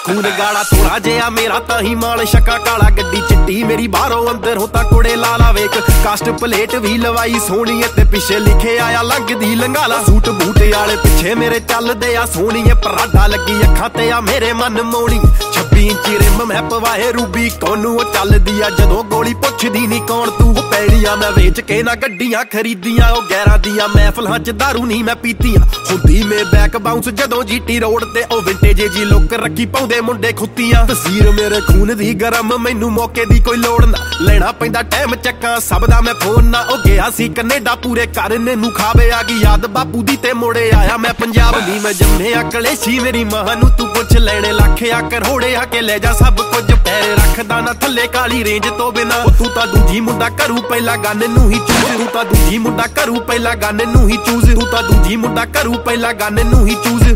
खून गाड़ा थोड़ा जिहा मेरा तां ही माल शक्का काला गड्डी चिट्टी मेरी बाहरों अंदर हो तां कुड़े लाला वेख कास्ट प्लेट भी लवाई सोहणीए ते पिछे लिखे आया लंघदी लंघाला सूट बूटे आले पिछे मेरे चलदे आ सोहणीए पराडा लगी अखां ते आ मेरे मन मोणी 26 इंची रिम मैं पवाए रूबी कोनू ओ चलदी आ जदों गोली पुछदी नी कौन तू पैड़ियां मैं वेच के ना गड्डियां खरीदियां ओ 11 दियां महफिलां च दारू नी मैं पीतियां हुंदी में बैक बाउंस जदों जीटी रोड ते ओ विंटेज जी लुक रखी पाउंदे मुंडे खुत्तियां तसीर मेरे खून दी गरम मैनू मौके दी कोई लोड़ ना लेना पैंदा टाइम चक्का सब दा मैं फोन ना ओ गया सी कनेडा पूरे करने नू खावे आ गई याद बापू दी ते मोड़े आया मैं पंजाब दी मैं जम्मे कलेशी मेरी मां नू तू पुछ लेने लख आ करोड़े आके ले जा सब कुछ पैर रखदा ना थल्ले काली रेंज तो बिना तू तां दूजी मुंडा करू पहला गन नू ही चूज तू तां दूजी मुंडा करू पहला गन नू ही चूज तू तां दूजी मुंडा करू पहला गन नू ही चूज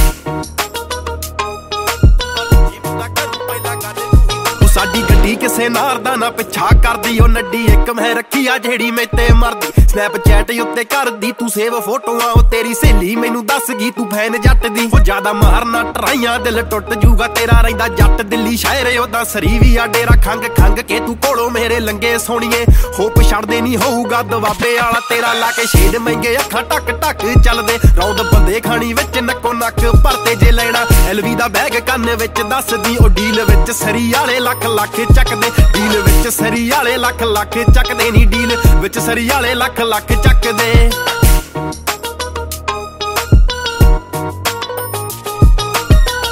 साडी गड्डी किसे नारदा ना पिछा करदी ओ नड्डी एक मैं रखी आ जेड़ी मैं ते मरदी स्नैपचैट उत्ते करदी तू सेव फोटोआं ओ तेरी सहेली मैनू दस गई तू फैन जट दी ओ ज्यादा मारना टराइयां दिल टुट जूगा तेरा रहिंदा जट दिल्ली शायर ओदा सरी भी आ डेरा खंग खंग के तू कोलों मेरे लंगे सोहणीए होप छड़दे नी होऊगा दवाबे आला तेरा ला के शेड महंगे अखां टक टक चलदे रौंद बंदे खानी विच नक्को नक भरते जे लेना एलवी दा बैग कन्न विच दसदी ओ डील विच सरी आले लख लख चकदे डील विच सरी आले लख लख चकदे नी डील विच सरी आले लख लख चकदे।